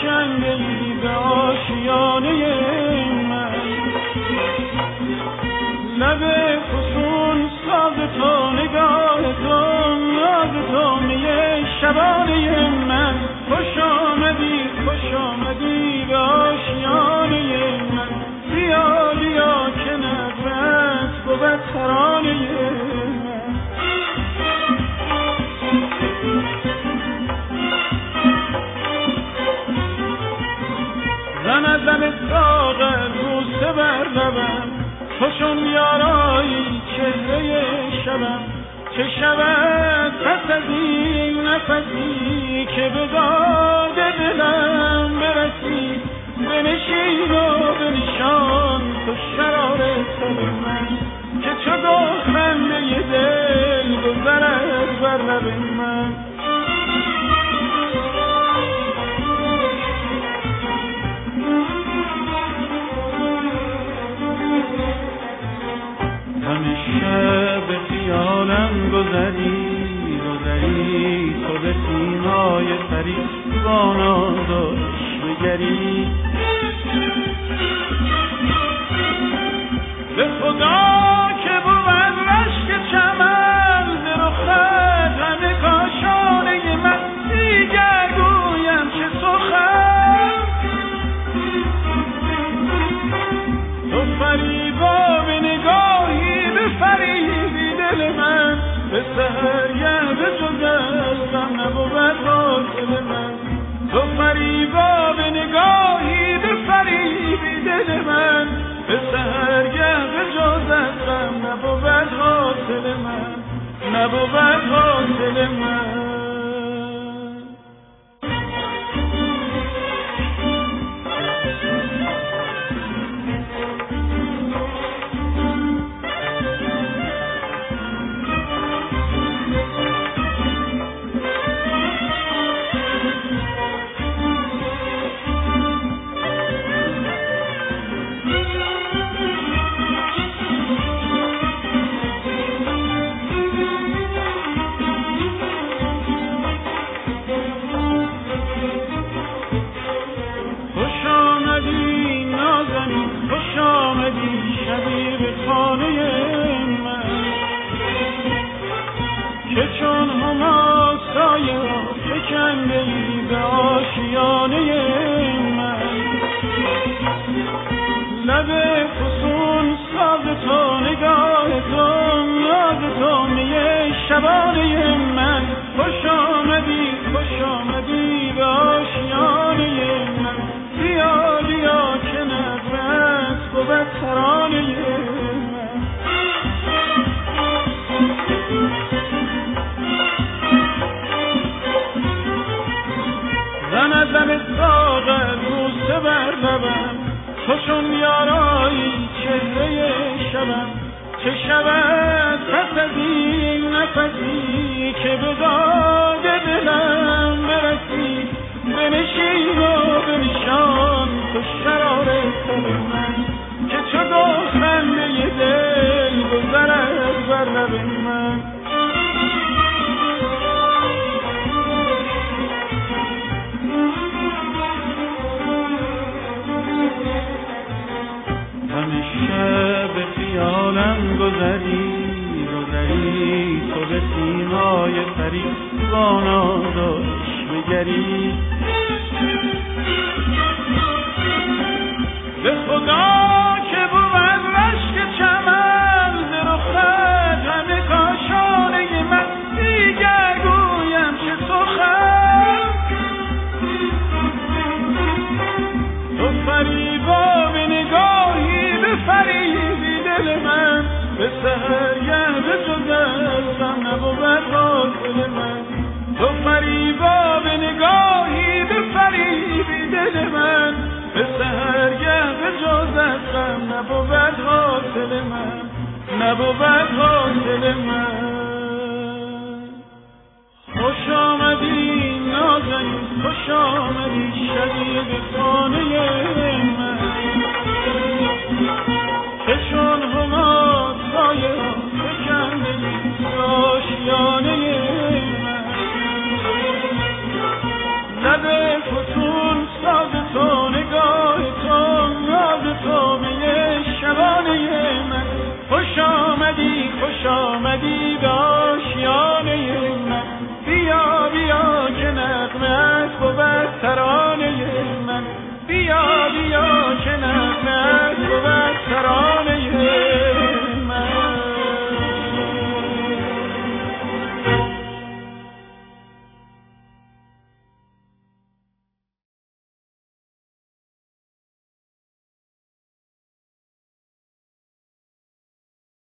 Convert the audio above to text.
فکنده به آشیانه من. لب فسون ساز تو، نگاه تو، ناز تو، میه شبانه من. خوش آمدی به آشیانه من. بیا بیا که نغمت بود ترانه من. زن از لب ساغر بوسه بر لبم، خوشم یارایی چهره شبم. چه شود پس از این نفسی که به داد دلم برسی. بنشین و بنشان تو شرار سر من، که چو خنده دل گذرد بر لب من. همیشه به خیالم گذری تو به سیمای پری بانا داشت بگری. به خدا که بود رشک چمن ز رخت همه کاشانه من. دیگر گویم چه سخن، تو فریبا به نگاهی بفریبی دل من. به سحرگه به جز از غم نبود حاصل من. تو فریبا به نگاهی بفریبی دل من. به سحرگه به جز از غم نبود حاصل من، نبود حاصل من. که چون هما سایه فکنده به آشیانه من. لب فسون ساز تو، نگاه تو، ناز تو، میه شبانه من. خوش آمدی به آشیانه من. بیا بیا که نغمت بود ترانه من. زن از لب ساغر بوسه بر لبم، خوشم یارایی چهره شبم. چه شود پس از این نفسی که به داد دلم برسی. بنشین و بنشان تو شرار سر من، که چو خنده دل گذرد بر لب من. همیشه به خیالم گذری تو به سیمای پری بانا داشت بگری. به خدا که بود رشک چمن ز رخت همه کاشانه من. دیگر گویم چه سخن، تو فریبا به نگاهی بفریبی دل من. به سحرگه به جز از غم نبود حاصل من. تو فریبا به نگاهی بفریبی دل من. به سحرگه به جز از غم نبود حاصل من، نبود حاصل من. خوش آمدی نازنین، خوش آمدی شبیه به خانه من. که چون هما سایه فکنده به آشیانه من. لب فسون ساز بیا